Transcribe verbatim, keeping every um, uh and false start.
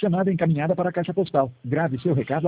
Chamada encaminhada para a caixa postal. Grave seu recado